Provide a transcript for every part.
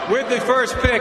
With the first pick,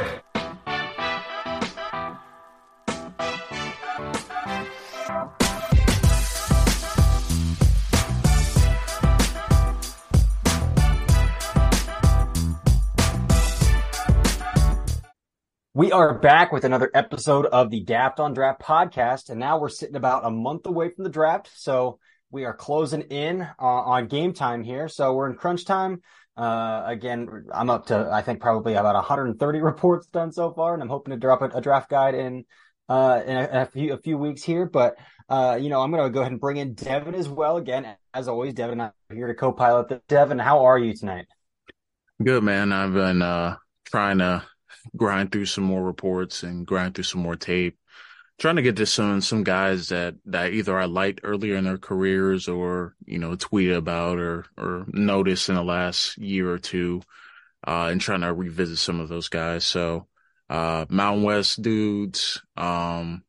we are back with another episode of the Daft on Draft podcast, and now we're sitting about a month away from the draft, so we are closing in on game time here. So we're in crunch time. Again, I'm up to, I think, probably about 130 reports done so far, and I'm hoping to drop a draft guide in a few weeks here. But I'm going to go ahead and bring in Devin as well. Again, as always, Devin and I are here to co-pilot this. Devin, how are you tonight? Good, man. I've been trying to grind through some more reports and grind through some more tape, trying to get to some guys that either I liked earlier in their careers or, tweeted about or noticed in the last year or two, and trying to revisit some of those guys. So, Mountain West dudes, some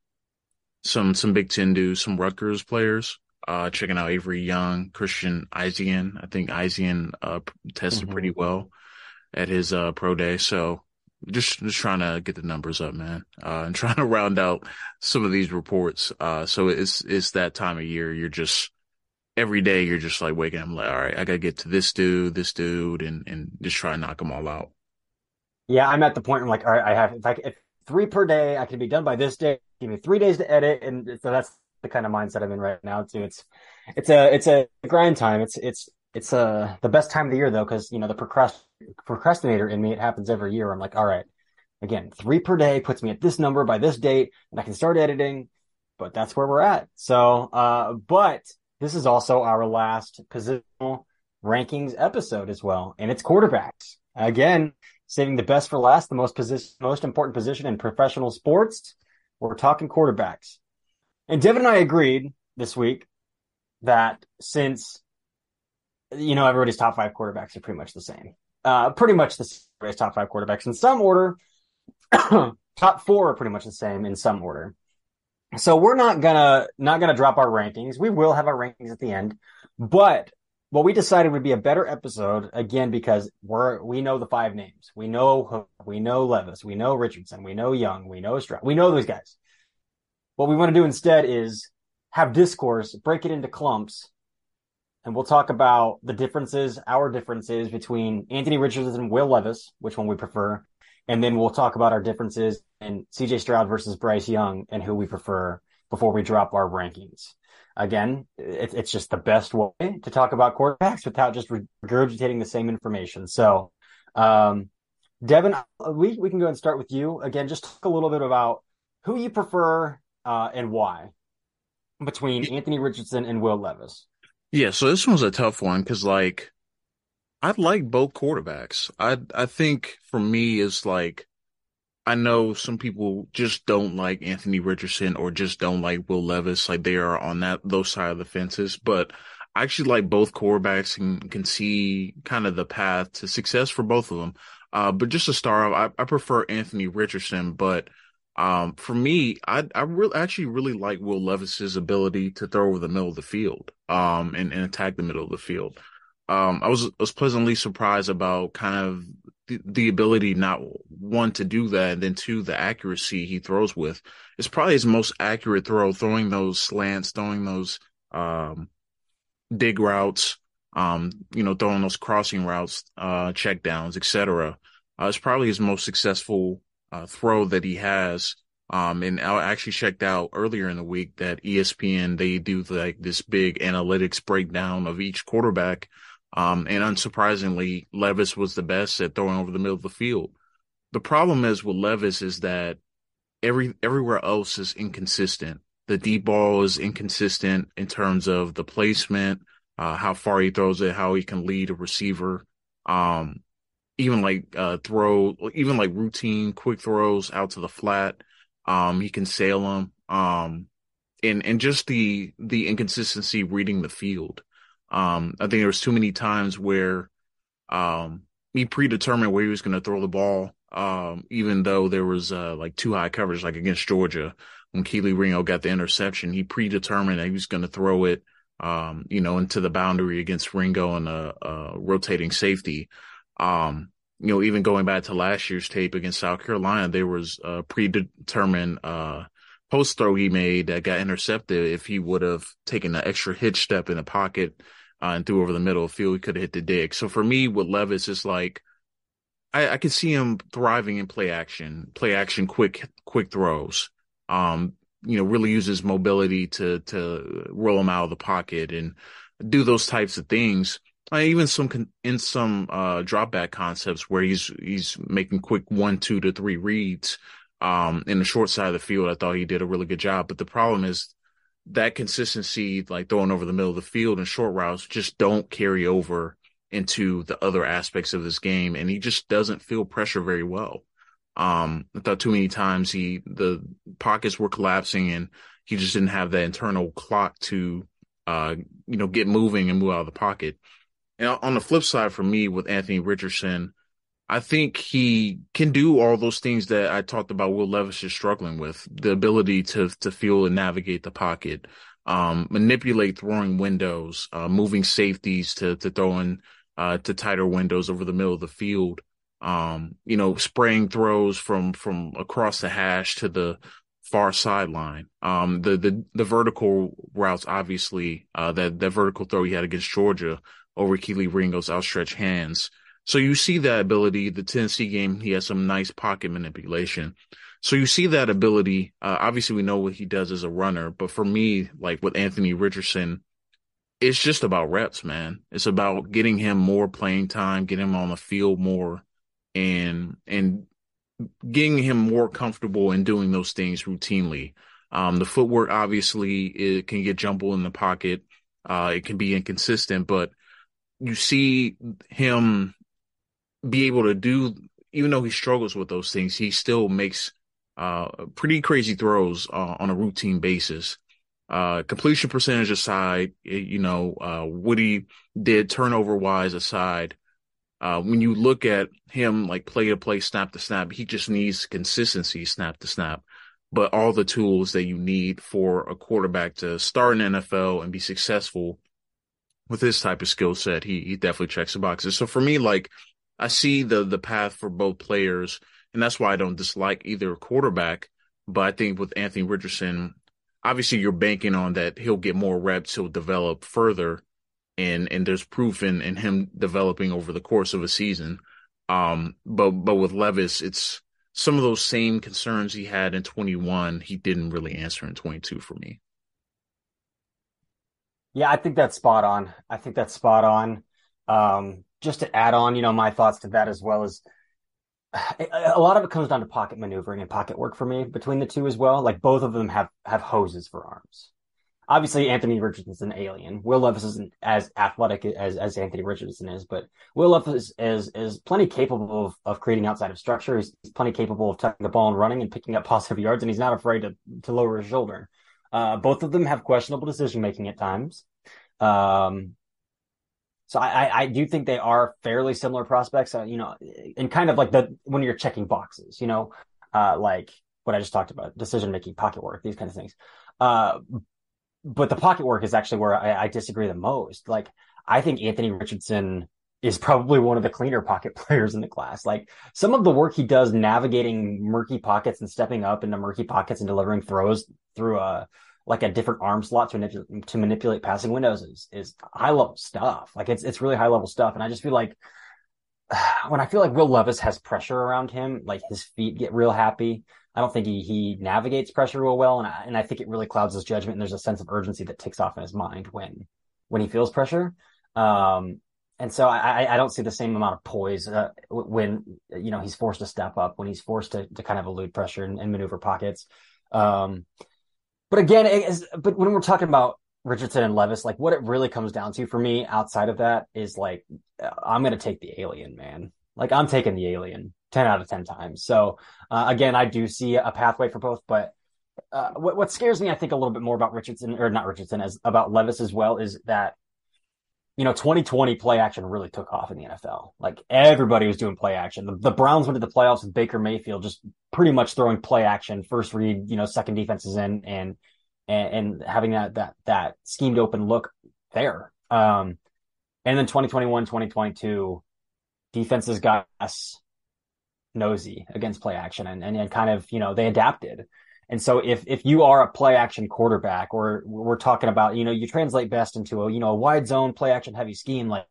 Big Ten dudes, some Rutgers players, checking out Avery Young, Christian Izien. I think Izien, tested pretty well at his, pro day. So, just trying to get the numbers up, man, and trying to round out some of these reports. So it's that time of year. You're just every day you're just like waking up like, all right, I gotta get to this dude, and just try and knock them all out. Yeah, I'm at the point where I'm like, all right, I have if 3 per day, I can be done by this day. Give me 3 days to edit, and so that's the kind of mindset I'm in right now too. It's a grind time. It's the best time of the year though, because the procrastinator in me, it happens every year. I'm like, all right, again, 3 per day puts me at this number by this date, and I can start editing. But that's where we're at. So, but this is also our last positional rankings episode as well, and it's quarterbacks again. Saving the best for last, the most important position in professional sports. We're talking quarterbacks, and Devin and I agreed this week that since everybody's top 5 quarterbacks are pretty much the same. Pretty much the same, top 5 quarterbacks in some order. Top 4 are pretty much the same in some order. So we're not gonna drop our rankings. We will have our rankings at the end, but what we decided would be a better episode again because we know the 5 names. We know Levis, we know Richardson, we know Young, we know Stroud, we know those guys. What we want to do instead is have discourse, break it into clumps. And we'll talk about our differences between Anthony Richardson and Will Levis, which one we prefer. And then we'll talk about our differences in CJ Stroud versus Bryce Young and who we prefer before we drop our rankings. Again, it's just the best way to talk about quarterbacks without just regurgitating the same information. So, Devin, we can go ahead and start with you. Again, just talk a little bit about who you prefer and why between Anthony Richardson and Will Levis. Yeah, so this one's a tough one because, I like both quarterbacks. I think for me, it's I know some people just don't like Anthony Richardson or just don't like Will Levis. They are on those side of the fences. But I actually like both quarterbacks and can see kind of the path to success for both of them. But just to start off, I prefer Anthony Richardson, but for me, I actually really like Will Levis's ability to throw over the middle of the field, and attack the middle of the field. I was pleasantly surprised about kind of the ability, not one, to do that, and then two, the accuracy he throws with. It's probably his most accurate throw, throwing those slants, throwing those, dig routes, throwing those crossing routes, check downs, etc. It's probably his most successful throw that he has. And I actually checked out earlier in the week that ESPN, they do this big analytics breakdown of each quarterback. And unsurprisingly, Levis was the best at throwing over the middle of the field. The problem is with Levis is that everywhere else is inconsistent. The deep ball is inconsistent in terms of the placement, how far he throws it, how he can lead a receiver. Even routine quick throws out to the flat. He can sail them. And just the inconsistency reading the field. I think there was too many times where, he predetermined where he was going to throw the ball. Even though there was, too high coverage, like against Georgia, when Kelee Ringo got the interception, he predetermined that he was going to throw it, into the boundary against Ringo and a rotating safety. Even going back to last year's tape against South Carolina, there was a predetermined post throw he made that got intercepted. If he would have taken an extra hitch step in the pocket and threw over the middle of the field, he could have hit the dig. So for me, with Levis, it's like I could see him thriving in play action, quick throws. Really use his mobility to roll him out of the pocket and do those types of things. Even in some drop back concepts where he's making quick 1, 2 to 3 reads in the short side of the field. I thought he did a really good job. But the problem is that consistency, like throwing over the middle of the field and short routes, just don't carry over into the other aspects of this game, and he just doesn't feel pressure very well. I thought too many times the pockets were collapsing and he just didn't have that internal clock to get moving and move out of the pocket. And on the flip side for me with Anthony Richardson, I think he can do all those things that I talked about Will Levis is struggling with. The ability to feel and navigate the pocket, manipulate throwing windows, moving safeties to throwing to tighter windows over the middle of the field. Spraying throws from across the hash to the far sideline. The vertical routes, obviously, that vertical throw he had against Georgia over Kelee Ringo's outstretched hands. So you see that ability. The Tennessee game, he has some nice pocket manipulation. So you see that ability. Obviously, we know what he does as a runner, but for me, like with Anthony Richardson, it's just about reps, man. It's about getting him more playing time, getting him on the field more, and getting him more comfortable in doing those things routinely. The footwork, obviously, it can get jumbled in the pocket. It can be inconsistent, but you see him be able to do, even though he struggles with those things, he still makes pretty crazy throws on a routine basis. Completion percentage aside, what he did turnover wise aside, when you look at him like play to play, snap to snap, he just needs consistency, snap to snap. But all the tools that you need for a quarterback to start in NFL and be successful with this type of skill set, he definitely checks the boxes. So for me, like, I see the path for both players, and that's why I don't dislike either quarterback. But I think with Anthony Richardson, obviously you're banking on that he'll get more reps, he'll develop further, and there's proof in him developing over the course of a season. But with Levis, it's some of those same concerns he had in 21, he didn't really answer in 22 for me. Yeah, I think that's spot on. I think that's spot on. Just to add on, my thoughts to that as well as a lot of it comes down to pocket maneuvering and pocket work for me between the two as well. Like both of them have hoses for arms. Obviously, Anthony Richardson's an alien. Will Levis isn't as athletic as Anthony Richardson is, but Will Levis is plenty capable of creating outside of structure. He's plenty capable of tucking the ball and running and picking up positive yards, and he's not afraid to lower his shoulder. Both of them have questionable decision making at times. So I do think they are fairly similar prospects, and kind of like when you're checking boxes, like what I just talked about, decision making, pocket work, these kind of things. But the pocket work is actually where I disagree the most. Like, I think Anthony Richardson is probably one of the cleaner pocket players in the class. Like, some of the work he does navigating murky pockets and stepping up into murky pockets and delivering throws through a different arm slot to manipulate passing windows is high level stuff. Like, it's really high level stuff. And I just feel like when I feel like Will Levis has pressure around him, like his feet get real happy. I don't think he navigates pressure real well, and I think it really clouds his judgment. And there's a sense of urgency that ticks off in his mind when he feels pressure. And so I don't see the same amount of poise when he's forced to step up, when he's forced to kind of elude pressure and maneuver pockets. But again, but when we're talking about Richardson and Levis, like what it really comes down to for me outside of that is like I'm going to take the alien, man. Like I'm taking the alien 10 out of 10 times. So again, I do see a pathway for both, but what scares me, I think, a little bit more about about Levis as well is that 2020 play action really took off in the NFL. Like everybody was doing play action. The Browns went to the playoffs with Baker Mayfield just pretty much throwing play action, first read, second defenses in and having that schemed open look there. And then 2021, 2022, defenses got less nosy against play action and kind of, they adapted. And so if you are a play action quarterback, or we're talking about, you translate best into a wide zone play action heavy scheme, like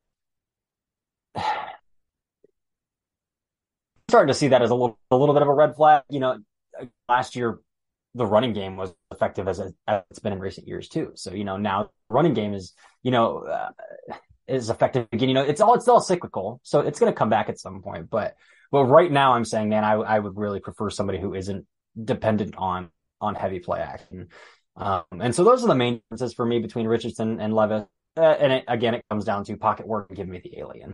starting to see that as a little bit of a red flag. Last year the running game was effective as it's been in recent years too. So, now the running game is effective again. It's all cyclical, so it's going to come back at some point. But right now, I'm saying, man, I would really prefer somebody who isn't dependent on heavy play action. And so those are the main differences for me between Richardson and Levis. Again, it comes down to pocket work and give me the alien.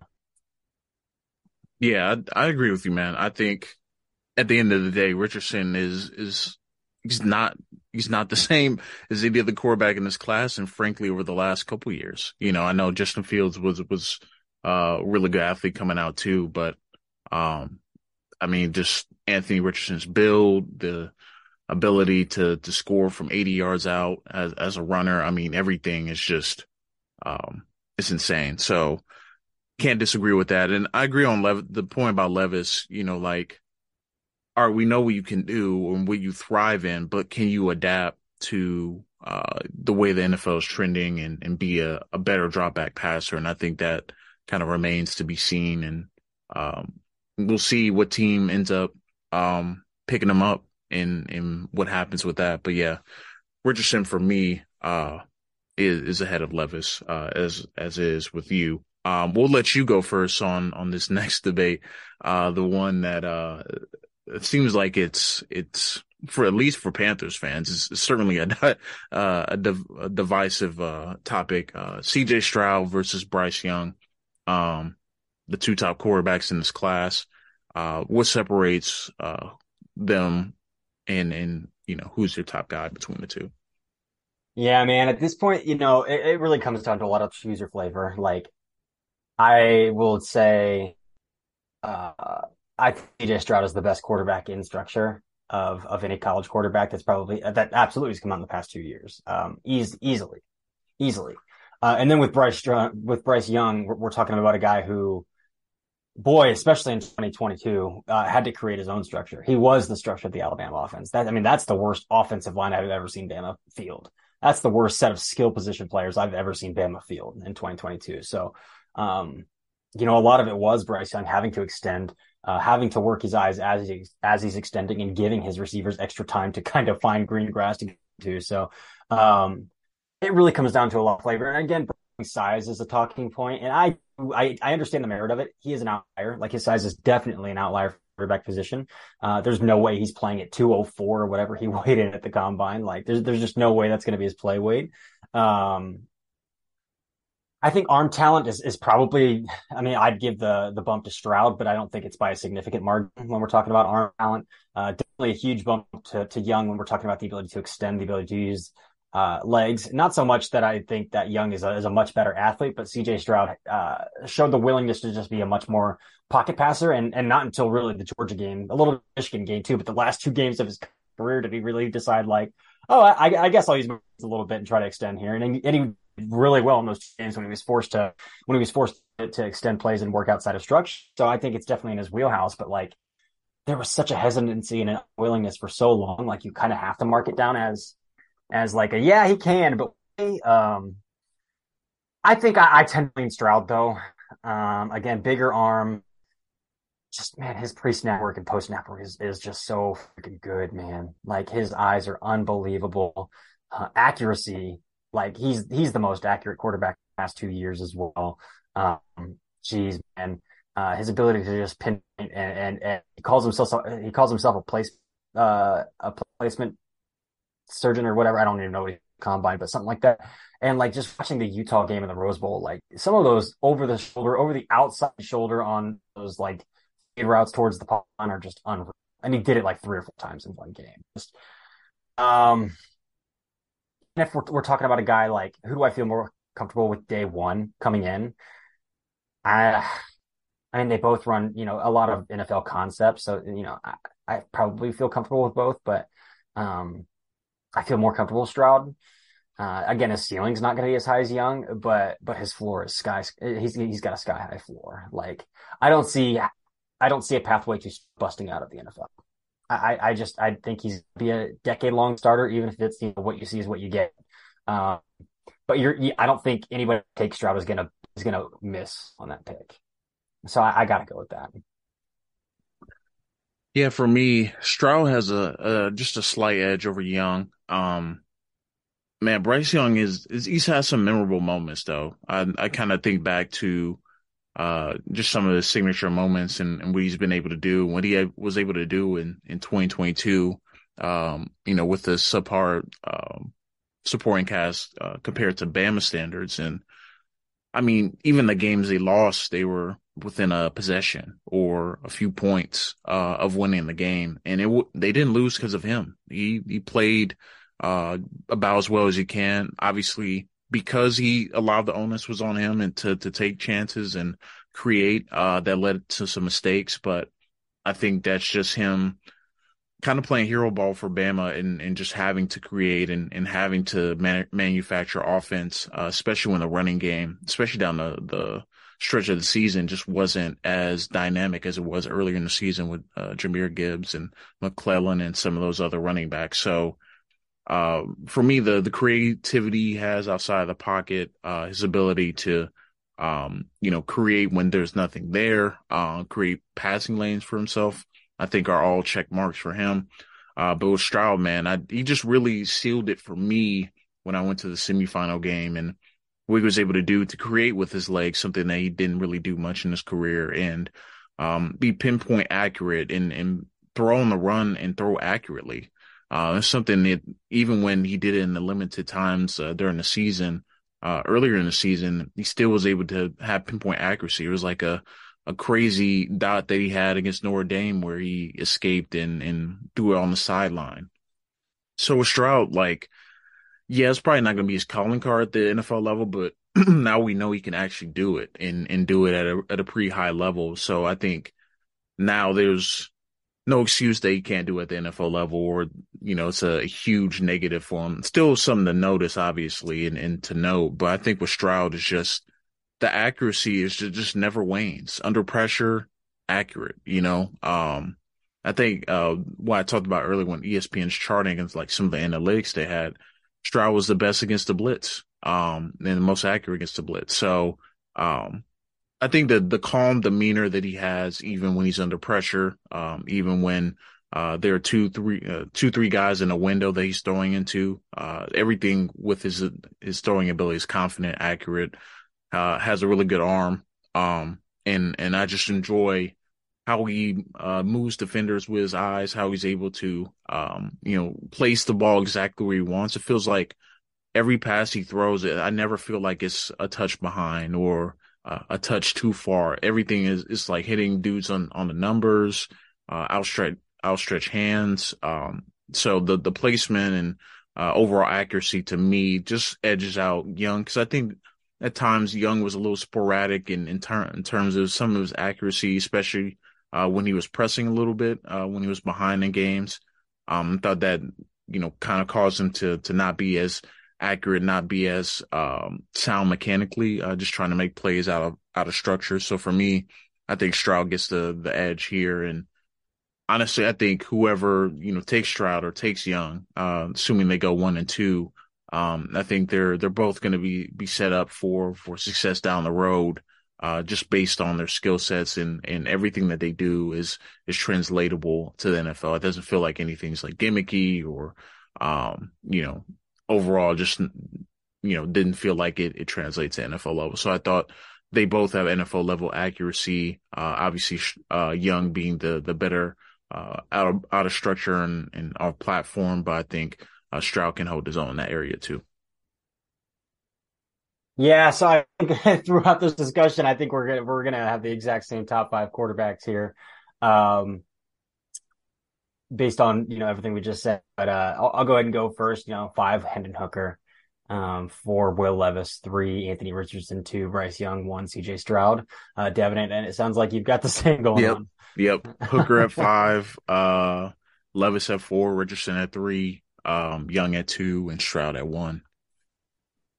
Yeah, I agree with you, man. I think at the end of the day, Richardson is he's not the same as any other quarterback in this class, and frankly, over the last couple of years. I know Justin Fields was a really good athlete coming out too, but I mean, just Anthony Richardson's build, the ability to score from 80 yards out as a runner. I mean, everything is just it's insane. So can't disagree with that. And I agree on the point about Levis, like, all right, we know what you can do and what you thrive in, but can you adapt to the way the NFL is trending and be a better drop back passer? And I think that kind of remains to be seen. And we'll see what team ends up picking him up and what happens with that. But yeah, Richardson for me is ahead of Levis as is with you. We'll let you go first on this next debate, the one that it seems like it's for at least for Panthers fans, it's certainly a divisive topic. C.J. Stroud versus Bryce Young, the two top quarterbacks in this class. What separates them, and who's your top guy between the two? Yeah, man. At this point, it really comes down to a lot of choose your flavor. Like, I will say, I think CJ Stroud is the best quarterback in structure of any college quarterback that absolutely has come out in the past 2 years. Easily. And then with Bryce Young, we're talking about a guy who, boy, especially in 2022, had to create his own structure. He was the structure of the Alabama offense. That's the worst offensive line I've ever seen Bama field. That's the worst set of skill position players I've ever seen Bama field in 2022. So, a lot of it was Bryce Young having to extend, having to work his eyes as he's extending and giving his receivers extra time to kind of find green grass to get to. So, it really comes down to a lot of flavor. And again, size is a talking point, and I understand the merit of it. He is an outlier. Like, his size is definitely an outlier for quarterback position. There's no way he's playing at 204 or whatever he weighed in at the combine. Like, there's just no way that's going to be his play weight. I think arm talent is probably, I'd give the bump to Stroud, but I don't think it's by a significant margin when we're talking about arm talent. Definitely a huge bump to Young when we're talking about the ability to extend, the ability to use legs. Not so much that I think that Young is a much better athlete, but CJ Stroud showed the willingness to just be a much more pocket passer, and not until really the Georgia game, a little Michigan game too, but the last two games of his career did he really decide, like, oh, I guess I'll use my a little bit and try to extend here. And he really well in those games when he was forced to extend plays and work outside of structure. So I think it's definitely in his wheelhouse, but like, there was such a hesitancy and an unwillingness for so long. Like, you kind of have to mark it down as like yeah, he can, but I think I tend to lean Stroud though. Again, bigger arm, just, man, his pre-snap work and post-snap work is just so freaking good, man. Like, his eyes are unbelievable. Accuracy, like, he's the most accurate quarterback in the past 2 years as well. Geez, man, his ability to just pinpoint and he calls himself a placement surgeon or whatever. I don't even know what he combine, but something like that. And like, just watching the Utah game in the Rose Bowl, like, some of those over the outside shoulder on those like routes towards the pond are just unreal. And he did it like 3 or 4 times in one game. Just, and if we're talking about a guy, like, who do I feel more comfortable with day one coming in? I they both run, a lot of NFL concepts. So, I probably feel comfortable with both, but I feel more comfortable with Stroud. Again, his ceiling's not going to be as high as Young, but his floor is sky. He's got a sky high floor. Like I don't see I don't see a pathway to busting out of the NFL. I think he's be a decade long starter, even if it's what you see is what you get. Uh, but I don't think anybody who takes Stroud is gonna miss on that pick. So I got to go with that. Yeah, for me, Stroud has a just a slight edge over Young. Man, Bryce Young is he's had some memorable moments though. I kind of think back to just some of his signature moments and what he's been able to do, what he was able to do in 2022. With the subpar supporting cast compared to Bama standards, and I mean, even the games they lost, they were within a possession or a few points of winning the game, and they didn't lose because of him. He played about as well as he can. Obviously, because he allowed the onus was on him and to take chances and create that led to some mistakes. But I think that's just him kind of playing hero ball for Bama and just having to create and having to manufacture offense, especially when the running game, especially down the stretch of the season, just wasn't as dynamic as it was earlier in the season with Jahmyr Gibbs and McClellan and some of those other running backs. So for me, the creativity he has outside of the pocket, his ability to create when there's nothing there, create passing lanes for himself, I think are all check marks for him. But with Stroud, man, he just really sealed it for me when I went to the semifinal game and what he was able to do to create with his legs, something that he didn't really do much in his career, and be pinpoint accurate and throw on the run and throw accurately. It's something that even when he did it in the limited times during the season, earlier in the season, he still was able to have pinpoint accuracy. It was like a crazy dot that he had against Notre Dame where he escaped and threw it on the sideline. So with Stroud, like, yeah, it's probably not going to be his calling card at the NFL level, but now we know he can actually do it and do it at a pretty high level. So I think now there's no excuse that he can't do it at the NFL level, or, it's a huge negative for him. Still something to notice, obviously, and to note. But I think with Stroud, it's just the accuracy is just never wanes. Under pressure, accurate. I think what I talked about earlier when ESPN's charting and like some of the analytics they had, Stroud was the best against the blitz, and the most accurate against the blitz. So, I think that the calm demeanor that he has, even when he's under pressure, even when there are two, three guys in a window that he's throwing into, everything with his throwing ability is confident, accurate, has a really good arm, and I just enjoy how he moves defenders with his eyes, how he's able to place the ball exactly where he wants. It feels like every pass he throws, I never feel like it's a touch behind or a touch too far. Everything is like hitting dudes on the numbers, outstretched hands. So the placement and overall accuracy to me just edges out Young, because I think at times Young was a little sporadic in terms of some of his accuracy, especially when he was pressing a little bit, when he was behind in games. Thought that kind of caused him to not be as accurate, not be as sound mechanically, just trying to make plays out of structure. So for me, I think Stroud gets the edge here. And honestly, I think whoever takes Stroud or takes Young, assuming they go 1 and 2, I think they're both going to be set up for success down the road, just based on their skill sets and everything that they do is translatable to the NFL. It doesn't feel like anything's like gimmicky or overall just, didn't feel like it translates to NFL level. So I thought they both have NFL level accuracy. Obviously, Young being the better out of structure and off platform, but I think Stroud can hold his own in that area too. Yeah, so I think throughout this discussion, I think we're gonna have the exact same top five quarterbacks here, um, based on everything we just said. But I'll go ahead and go first. 5 Hendon Hooker, 4 Will Levis, 3 Anthony Richardson, 2 Bryce Young, 1 C.J. Stroud. Devin, and it sounds like you've got the same going Yep. on. Yep. Hooker at 5, Levis at 4, Richardson at 3, Young at 2, and Stroud at 1.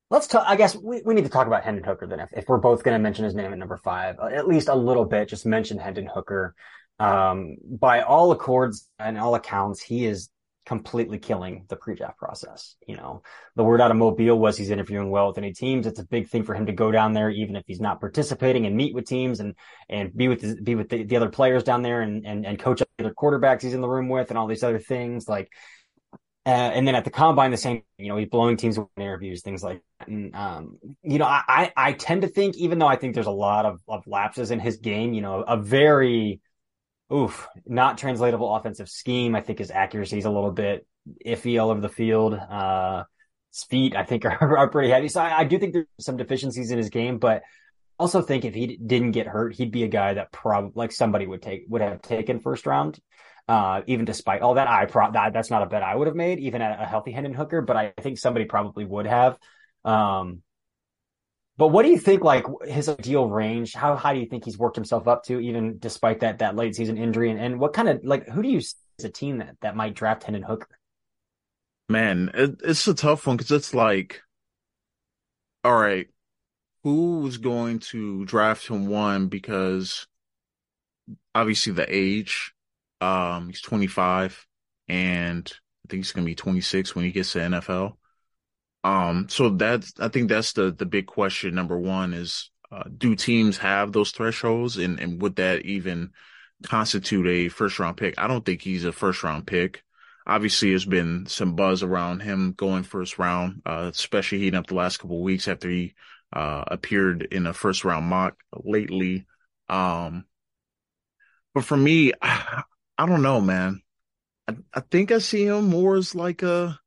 Let's talk. I guess we need to talk about Hendon Hooker then. If we're both going to mention his name at number five, at least a little bit, just mention Hendon Hooker. By all accords and all accounts, he is completely killing the pre-draft process. You know, the word out of Mobile was he's interviewing well with any teams. It's a big thing for him to go down there, even if he's not participating, and meet with teams and be with the other players down there and coach other quarterbacks he's in the room with and all these other things like. And then at the combine, the same, you know, he's blowing teams with interviews, things like that. And, you know, I tend to think, even though I think there's a lot of lapses in his game, you know, a very, not translatable offensive scheme. I think his accuracy is a little bit iffy all over the field. His feet, I think, are pretty heavy. So I do think there's some deficiencies in his game, but also think if he didn't get hurt, he'd be a guy that probably like somebody would have taken first round. Even despite all that, that's not a bet I would have made, even at a healthy Hendon Hooker, but I think somebody probably would have. Um, but what do you think, like his ideal range? How high do you think he's worked himself up to, even despite that late season injury? And what kind of like who do you see as a team that might draft Hendon Hooker? Man, it's a tough one because it's like, all right, who's going to draft him one? Because obviously the age, he's 25 and I think he's going to be 26 when he gets to NFL. So I think that's the big question. Number one is, do teams have those thresholds and would that even constitute a first round pick? I don't think he's a first round pick. Obviously, there's been some buzz around him going first round, especially heating up the last couple of weeks after he, appeared in a first round mock lately. Um, but for me, I don't know, man. I think I see him more as like a,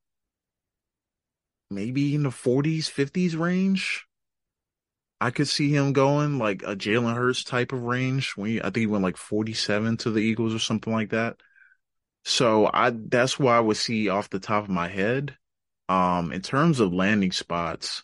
maybe in the 40s, 50s range. I could see him going like a Jalen Hurts type of range. I think he went like 47 to the Eagles or something like that. So that's what I would see off the top of my head. In terms of landing spots,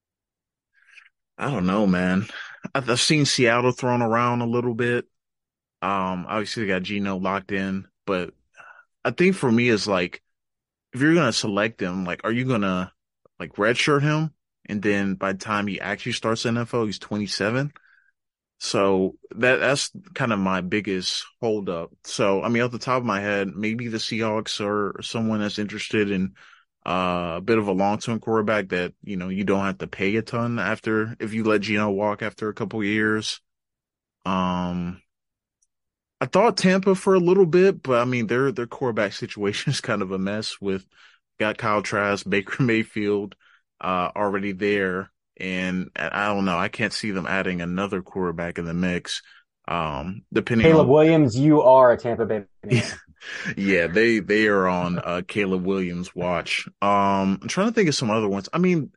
I don't know, man. I've seen Seattle thrown around a little bit. Obviously they got Geno locked in, but I think for me it's like, if you're gonna select him, like, are you gonna like redshirt him? And then by the time he actually starts NFL, he's 27. So that's kind of my biggest holdup. So, I mean, off the top of my head, maybe the Seahawks are someone that's interested in a bit of a long-term quarterback that, you know, you don't have to pay a ton after if you let Geno walk after a couple of years. Um, I thought Tampa for a little bit, but I mean, their quarterback situation is kind of a mess with got Kyle Trask, Baker Mayfield, already there. And I don't know. I can't see them adding another quarterback in the mix. Depending Caleb on, Williams, you are a Tampa Bay man. yeah, they are on, Caleb Williams watch. I'm trying to think of some other ones. I mean,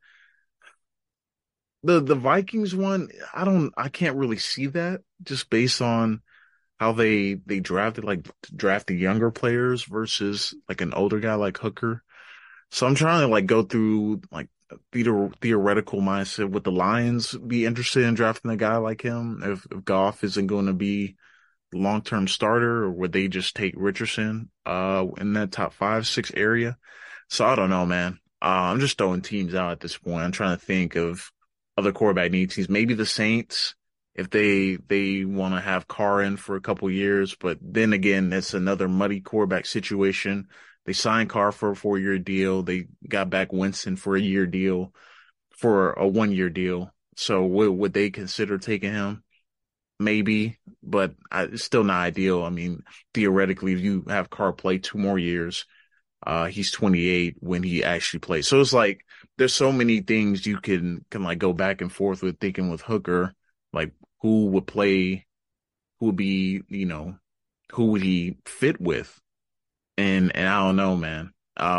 the Vikings one, I can't really see that just based on how they drafted, like draft the younger players versus like an older guy like Hooker. So I'm trying to like go through like theoretical mindset. Would the Lions be interested in drafting a guy like him if Goff isn't going to be the long-term starter, or would they just take Richardson in that top 5, 6 area? So I don't know, man. I'm just throwing teams out at this point. I'm trying to think of other quarterback need teams. Maybe the Saints if they want to have Carr in for a couple years, but then again, that's another muddy quarterback situation. They signed Carr for a 4-year deal. They got back Winston for a year deal, for a 1-year deal. So would they consider taking him? Maybe, but it's still not ideal. I mean, theoretically, if you have Carr play 2 more years, he's 28 when he actually plays. So it's like there's so many things you can like go back and forth with thinking with Hooker, like who would play, who would be, you know, who would he fit with? And I don't know, man.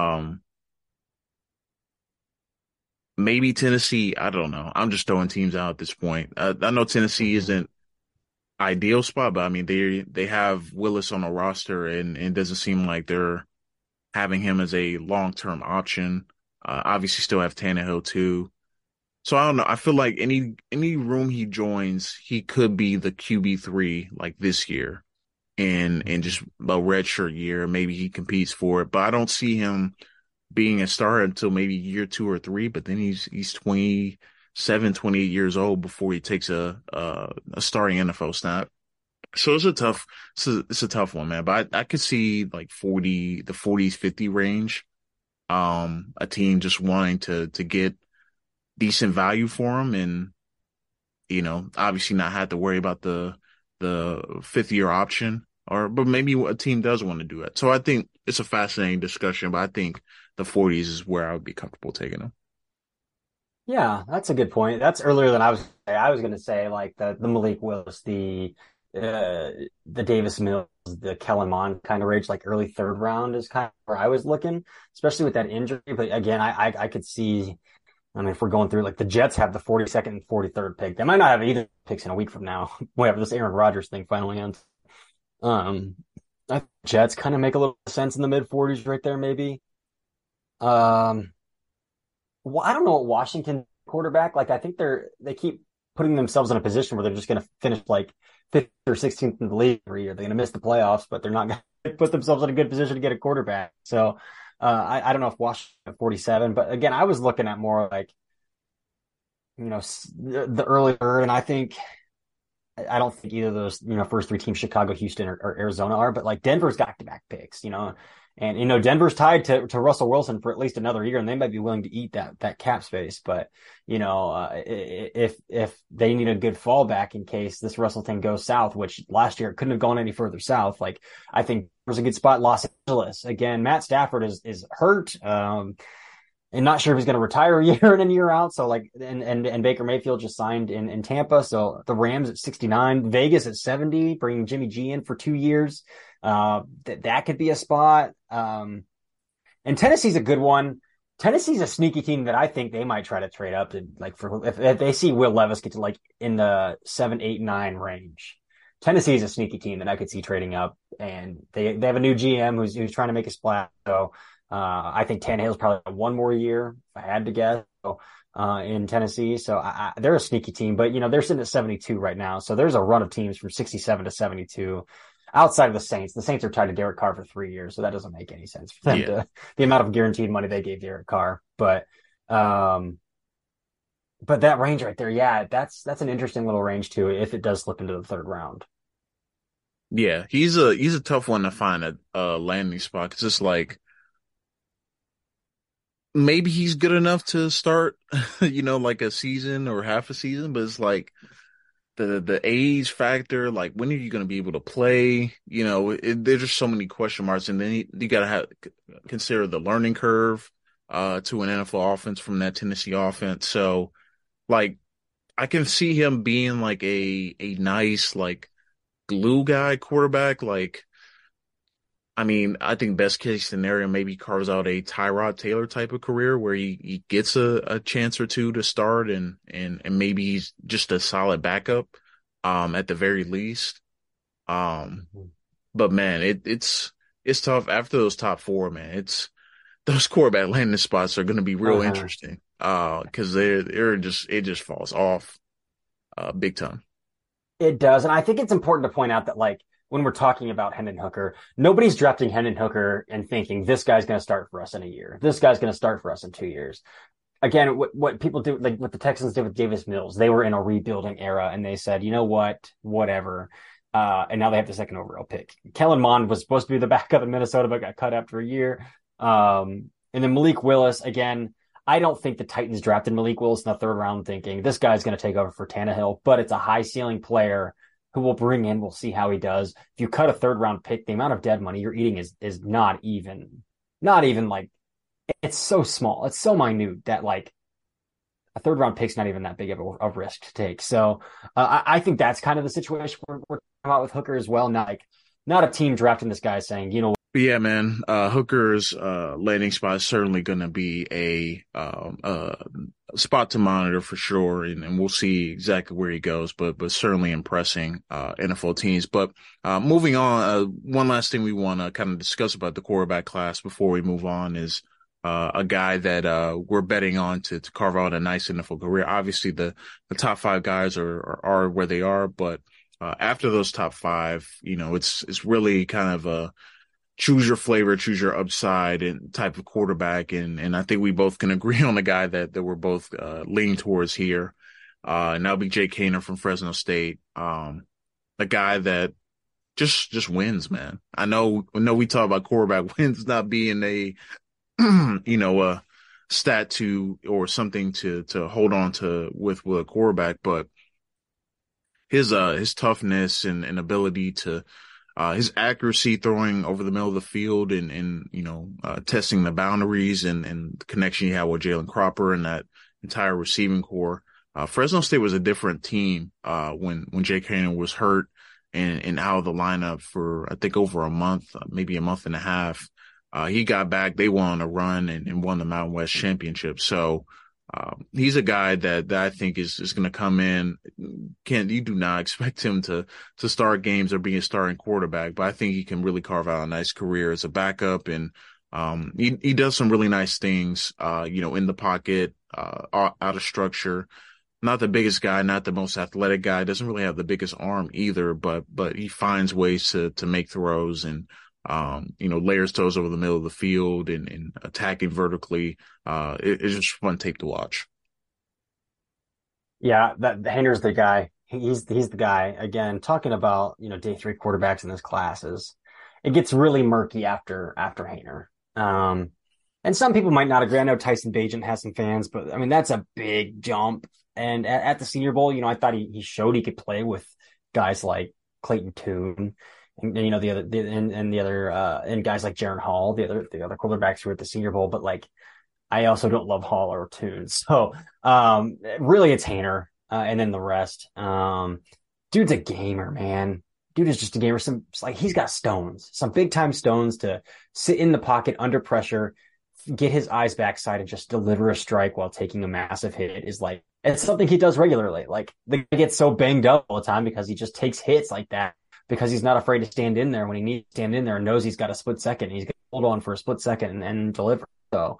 Maybe Tennessee. I don't know. I'm just throwing teams out at this point. I know Tennessee Mhm. isn't ideal spot, but I mean they have Willis on the roster, and it doesn't seem like they're having him as a long term option. Obviously, still have Tannehill too. So I don't know. I feel like any room he joins, he could be the QB3 like this year, and just a redshirt year. Maybe he competes for it, but I don't see him being a starter until maybe year 2 or 3, but then he's 27, 28 years old before he takes a starting NFL snap. So it's a tough one, man. But I could see like 40, the 40s, 50 range. A team just wanting to get decent value for him, and obviously not have to worry about the 5th year option, but maybe a team does want to do that. So I think it's a fascinating discussion, but I think the 40s is where I would be comfortable taking them. Yeah, that's a good point. That's earlier than I was going to say like the Malik Willis, the Davis Mills, the Kellen Mond kind of range, like early third round is kind of where I was looking, especially with that injury. But again, I could see. I mean, if we're going through like the Jets have the 42nd and 43rd pick, they might not have either picks in a week from now. Whenever this Aaron Rodgers thing finally ends, um, I think Jets kind of make a little sense in the mid 40s right there, maybe. Um, well, I don't know what Washington quarterback. Like, I think they keep putting themselves in a position where they're just going to finish like 5th or 16th in the league every year. They're going to miss the playoffs, but they're not going to put themselves in a good position to get a quarterback. So, I don't know if Washington at 47, but again, I was looking at more like, the earlier, and I don't think either of those, first three teams, Chicago, Houston, or Arizona are, but like Denver's got to back picks, and Denver's tied to Russell Wilson for at least another year, and they might be willing to eat that cap space. But if they need a good fallback in case this Russell thing goes south, which last year it couldn't have gone any further south, like I think there's a good spot. Los Angeles again. Matt Stafford is hurt. And not sure if he's going to retire a year in and year out. So like, and Baker Mayfield just signed in Tampa. So the Rams at 69, Vegas at 70, bringing Jimmy G in for 2 years. That could be a spot. And Tennessee's a good one. Tennessee's a sneaky team that I think they might try to trade up to like if they see Will Levis get to like in the 7, 8, 9 range. Tennessee's a sneaky team that I could see trading up, and they have a new GM who's trying to make a splash. So, I think Tannehill's probably one more year, if I had to guess, in Tennessee. So they're a sneaky team, but they're sitting at 72 right now. So there's a run of teams from 67 to 72 outside of the Saints. The Saints are tied to Derek Carr for 3 years, so that doesn't make any sense for them the amount of guaranteed money they gave Derek Carr. But that range right there, yeah, that's an interesting little range too, if it does slip into the third round. Yeah, he's a tough one to find a landing spot, because it's like maybe he's good enough to start, like a season or half a season, but it's like the age factor, like when are you going to be able to play? There's just so many question marks, and then you got to consider the learning curve to an NFL offense from that Tennessee offense. So, like, I can see him being like a nice like glue guy quarterback. Like, I mean, I think best case scenario maybe carves out a Tyrod Taylor type of career where he gets a chance or two to start, and maybe he's just a solid backup at the very least. Um but man, it's tough after those top four, man. It's those quarterback landing spots are going to be real Uh-huh. interesting because it just falls off big time. It does. And I think it's important to point out that, like, when we're talking about Hendon Hooker, nobody's drafting Hendon Hooker and thinking this guy's going to start for us in a year. This guy's going to start for us in 2 years. Again, what people do, like what the Texans did with Davis Mills, they were in a rebuilding era and they said, you know what, whatever. And now they have the second overall pick. Kellen Mond was supposed to be the backup in Minnesota, but got cut after a year. And then Malik Willis, again, I don't think the Titans drafted Malik Willis in the third round thinking this guy's going to take over for Tannehill, but it's a high ceiling player who we'll bring in. We'll see how he does. If you cut a third round pick, the amount of dead money you're eating is not even like, it's so small. It's so minute that like a third round pick's not even that big of a risk to take. So I think that's kind of the situation we're talking about with Hooker as well. Not a team drafting this guy saying, But yeah, man, Hooker's landing spot is certainly going to be a spot to monitor for sure, and we'll see exactly where he goes. But certainly impressing NFL teams. But moving on, one last thing we want to kind of discuss about the quarterback class before we move on is a guy that we're betting on to carve out a nice NFL career. Obviously, the top five guys are where they are, but after those top five, it's really kind of a choose your flavor, choose your upside and type of quarterback. And I think we both can agree on the guy that we're both leaning towards here. And that'll be Jake Haener from Fresno State. A guy that just wins, man. I know we talk about quarterback wins not being a a stat to or something to hold on to with a quarterback, but his toughness and ability to his accuracy throwing over the middle of the field and testing the boundaries and the connection he had with Jalen Cropper and that entire receiving core. Fresno State was a different team when Jake Haener was hurt and out of the lineup for I think over a month, maybe a month and a half. He got back. They went on a run and won the Mountain West Championship. So he's a guy that I think is going to come in. You do not expect him to start games or be a starting quarterback, but I think he can really carve out a nice career as a backup. And he does some really nice things, in the pocket, out of structure. Not the biggest guy, not the most athletic guy. Doesn't really have the biggest arm either, but he finds ways to make throws and layers toes over the middle of the field and attacking vertically. It's just fun tape to watch. Yeah, that Haener's the guy. He's the guy. Again, talking about, day three quarterbacks in this class it gets really murky after Haener. And some people might not agree. I know Tyson Bagent has some fans, but I mean, that's a big jump. And at the Senior Bowl, I thought he showed he could play with guys like Clayton Tune and and guys like Jaron Hall, the other quarterbacks who were at the Senior Bowl. But like, I also don't love Hall or Tune. So, really it's Haener, and then the rest. Dude's a gamer, man. Dude is just a gamer. He's got stones, some big time stones to sit in the pocket under pressure, get his eyes backside and just deliver a strike while taking a massive hit is like, it's something he does regularly. Like the guy gets so banged up all the time because he just takes hits like that because he's not afraid to stand in there when he needs to stand in there and knows he's got a split second. He's going to hold on for a split second and deliver. So,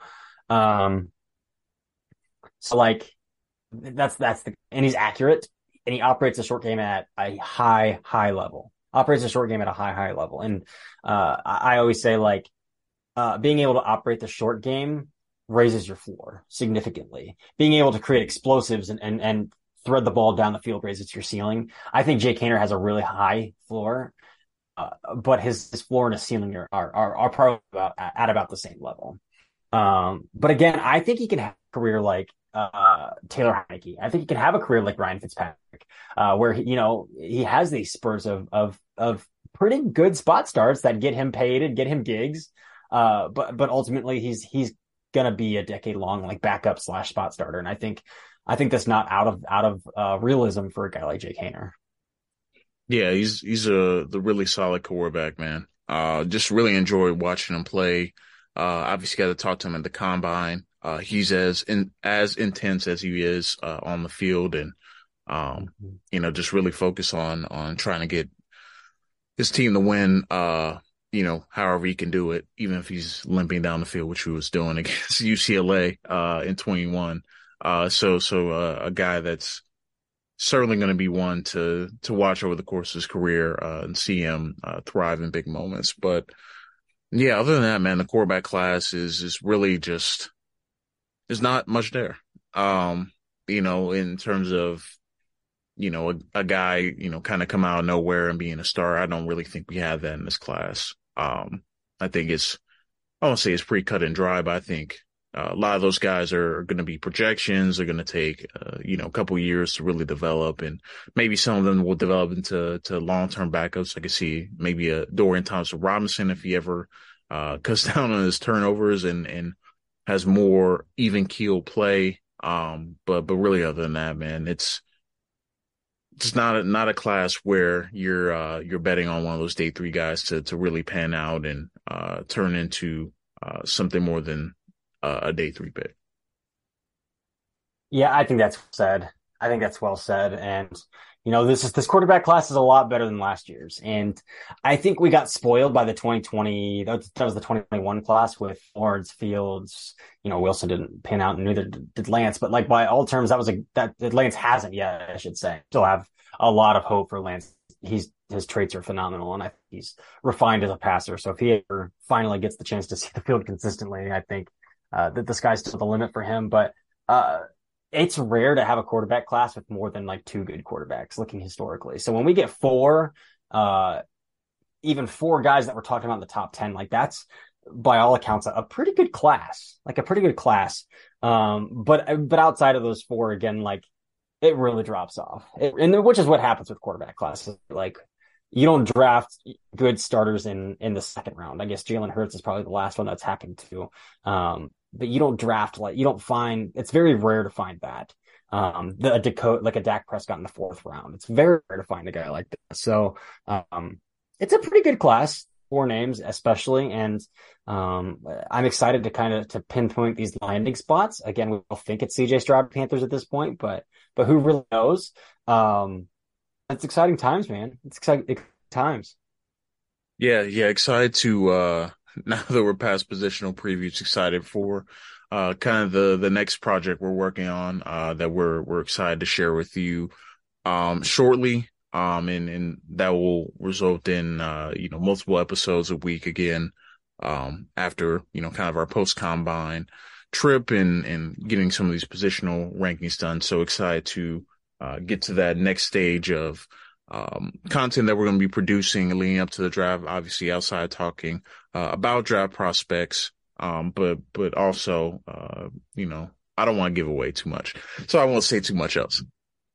and he's accurate and he operates a short game at a high level. And, I always say being able to operate the short game raises your floor significantly. Being able to create explosives and thread the ball down the field raises your ceiling. I think Jake Haener has a really high floor, but his floor and his ceiling are probably at about the same level. But again, I think he can have a career like Taylor Heinicke. I think he can have a career like Ryan Fitzpatrick, where he has these spurts of pretty good spot starts that get him paid and get him gigs. But ultimately he's gonna be a decade long like backup / spot starter, and I think that's not out of realism for a guy like Jake Haener. Yeah, he's the really solid quarterback, man. Just really enjoyed watching him play. Obviously got to talk to him at the combine. He's as intense as he is on the field, and just really focus on trying to get his team to win. However he can do it, even if he's limping down the field, which he was doing against UCLA in 21. So a guy that's certainly going to be one to watch over the course of his career and see him thrive in big moments. But yeah, other than that, man, the quarterback class is really just there's not much there. In terms of a guy kind of come out of nowhere and being a star. I don't really think we have that in this class. I think I won't say it's pretty cut and dry, but I think a lot of those guys are going to be projections. They're going to take, a couple of years to really develop, and maybe some of them will develop into long-term backups. I could see maybe a Dorian Thompson-Robinson if he ever cuts down on his turnovers and has more even keel play. But really, other than that, man, it's not a class where you're betting on one of those day three guys to really pan out and turn into something more than a day three pick. Yeah, I think that's said. I think that's well said. And this quarterback class is a lot better than last year's. And I think we got spoiled by the 2020. That was the 2021 class with Lawrence, Fields. Wilson didn't pan out, and neither did Lance. But by all terms, that Lance hasn't yet, I should say. Still have a lot of hope for Lance his traits are phenomenal, and I think he's refined as a passer. So if he ever finally gets the chance to see the field consistently, I think that the sky's still the limit for him. But it's rare to have a quarterback class with more than like two good quarterbacks looking historically. So when we get four, even four guys that we're talking about in the top 10, like that's by all accounts a pretty good class, like a pretty good class. But outside of those four, again, like it really drops off, which is what happens with quarterback classes. Like you don't draft good starters in the second round. I guess Jalen Hurts is probably the last one that's happened to. But you don't draft you don't find, it's very rare to find that. A Dakota, like a Dak Prescott in the fourth round. It's very rare to find a guy like that. So, it's a pretty good class, four names especially. And, I'm excited to to pinpoint these landing spots. Again, we all think it's CJ Stroud Panthers at this point, but who really knows? It's exciting times, man. It's exciting times. Yeah, yeah, excited to now that we're past positional previews, excited for kind of the next project we're working on that we're excited to share with you shortly. And that will result in multiple episodes a week again after kind of our post combine trip and getting some of these positional rankings done. So excited to get to that next stage of content that we're going to be producing leading up to the draft, obviously outside talking about draft prospects. But also, I don't want to give away too much, so I won't say too much else.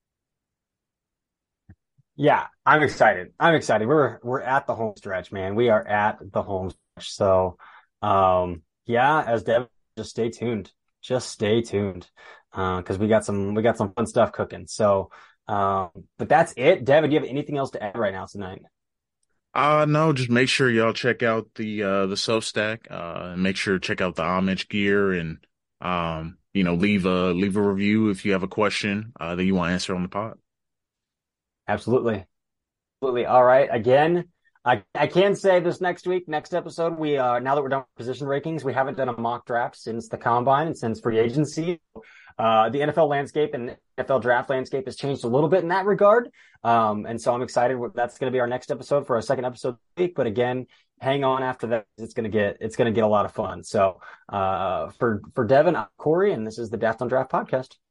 Yeah, I'm excited. We're at the home stretch, man. We are at the home stretch. So, yeah, as Devin, just stay tuned. Just stay tuned. Because we got some fun stuff cooking. So, but that's it. Devin, do you have anything else to add right now tonight? No, just make sure y'all check out the Substack, and make sure to check out the homage gear and, leave a review if you have a question, that you want to answer on the pod. Absolutely. Absolutely. All right. Again, I can say this next episode, we now that we're done with position rankings, we haven't done a mock draft since the combine and since free agency. The NFL landscape and NFL draft landscape has changed a little bit in that regard. And so I'm excited. That's going to be our next episode for our second episode of the week. But again, hang on after that. It's going to get a lot of fun. So, for Devin, I'm Corey, and this is the Daft on Draft podcast.